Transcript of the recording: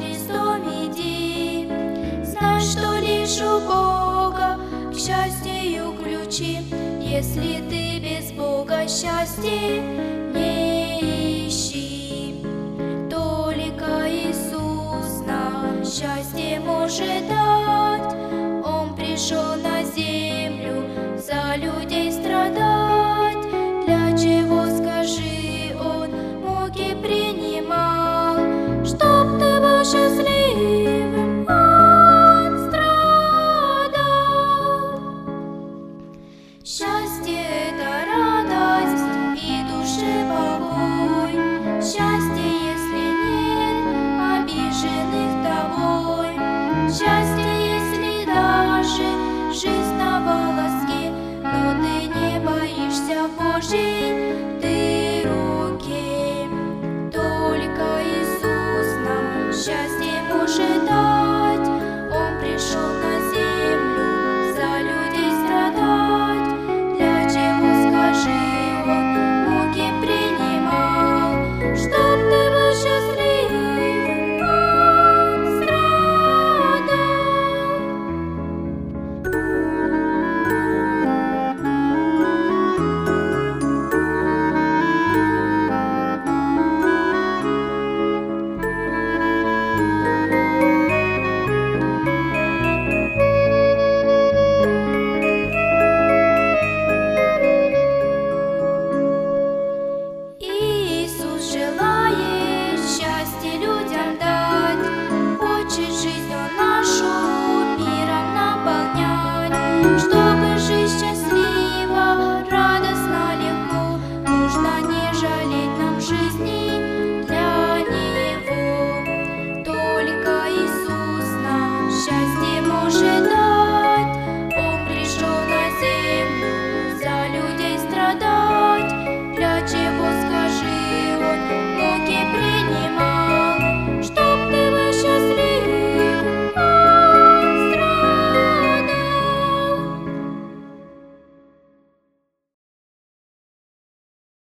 Христом иди. Знай, что лишь у Бога к счастью ключи. Если ты без Бога счастья не ищи, только Иисус нам счастье может дать. Он пришел на землю за людей страдать. Для чего, скажи, Он муки принимал? Чтоб ты был счастливым, Он страдал. Счастье — это радость и душе покой. Счастье, если нет обиженных тобой. Счастье, если даже жизнь на волоске, но ты не боишься Божьей